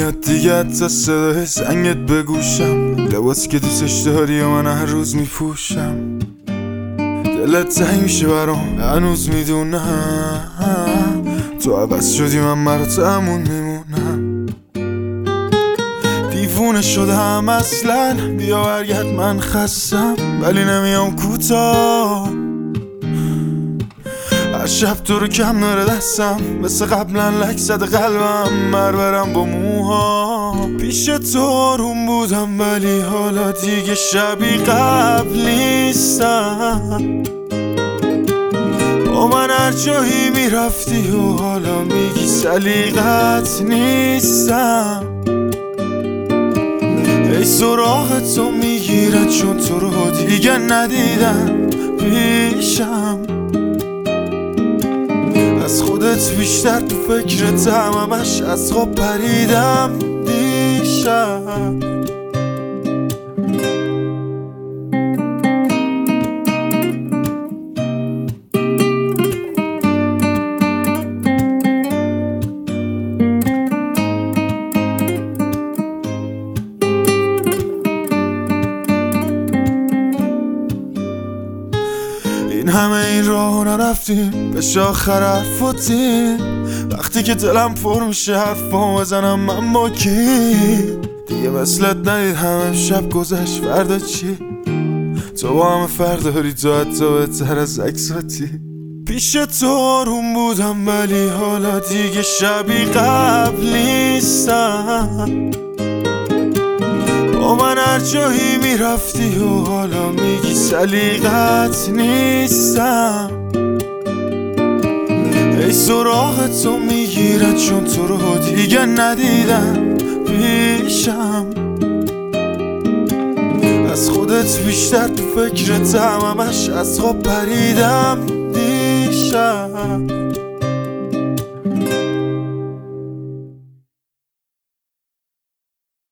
نمیاد دیگه تا صدای زنگت بگوشم، لباس که دوستش داری و من هر روز میپوشم. دلت تنگ میشه برام هنوز میدونم، تو عوض شدی من مرتمون میمونم. دیوونه شدم اصلا، بیا برگرد من خستم ولی نمیام کوتاه. هر شب تو رو کم نره دستم، مثل قبلا لک زده قلبم برم با موها. پیش تو آروم بودم ولی حالا دیگه شبیه قبل نیستم. با من هر جایی میرفتی و حالا میگی سلیقت نیستم. ای سراغ تو میگیرن چون تو رو دیگه ندیدم پیشم. از خودت بیشتر تو فکرتم، همش از خواب پریدم دیشب. این همه این راه نرفتیم بهش آخر حرفاتیم. وقتی که دلم پر میشه حرفام بزنم من با کی؟ دیگه مثلت ندید همه شب گذشت فردا چی؟ تو با همه فرد داری تو حتی بهتر از عکساتی. پیش تو آروم بودم ولی حالا دیگه شبیه قبل نیستم. با من هر جایی میرفتی و حالا میگی سلیقت نیستم. ای سراغ تو میگیرن چون تو رو دیگه ندیدم پیشم. از خودت بیشتر تو فکرتم، همش از خواب پریدم دیشب.